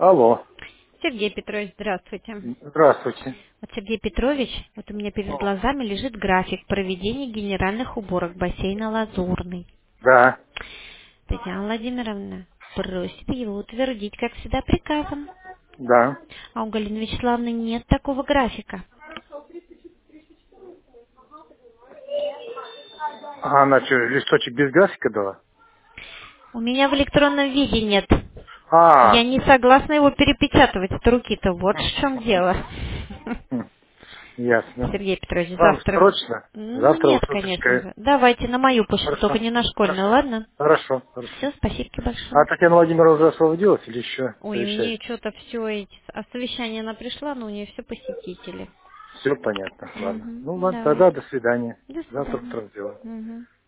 Алло. Сергей Петрович, здравствуйте. Здравствуйте. Вот Сергей Петрович, вот у меня перед глазами лежит график проведения генеральных уборок бассейна «Лазурный». Да, Татьяна Владимировна просит его утвердить, как всегда, приказом. да. А у Галины Вячеславовны нет такого графика. А она что, листочек без графика дала? У меня в электронном виде нет. Я А, не согласна его перепечатывать от руки-то. Вот в чем дело. хм, ясно. Сергей Петрович, Вам завтра... срочно? Ну, Завтра нет, конечно уточкой. же. Давайте на мою почту, только Хорошо, не на школьную, хорошо, ладно? хорошо, хорошо. Все, спасибо А большое. Татьяна Владимировна уже освободилась или еще Ой, у нее совещает? что-то все эти... А совещание она пришла, но у нее все посетители. Все понятно, ладно. Угу, Ну ладно, да. тогда до свидания. До Завтра свидания. утром сделаем. Угу.